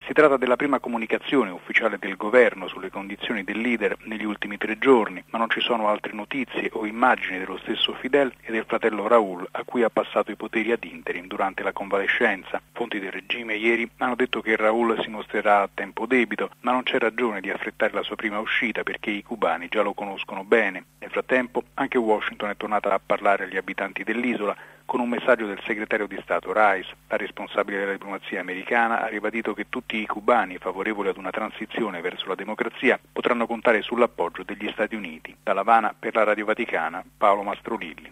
Si tratta della prima comunicazione ufficiale del governo sulle condizioni del leader negli ultimi 3 giorni, ma non ci sono altre notizie o immagini dello stesso Fidel e del fratello Raúl, a cui ha passato i poteri ad interim durante la convalescenza. Fonti del regime ieri hanno detto che Raúl si mostrerà a tempo debito, ma non c'è ragione di affrettare la sua prima uscita perché i cubani già lo conoscono bene. Nel frattempo, anche Washington è tornata a parlare agli abitanti dell'isola con un messaggio del segretario di Stato Rice. La responsabile della diplomazia americana ha ribadito che tutti i cubani favorevoli ad una transizione verso la democrazia potranno contare sull'appoggio degli Stati Uniti. Da La Habana, per la Radio Vaticana, Paolo Mastrolilli.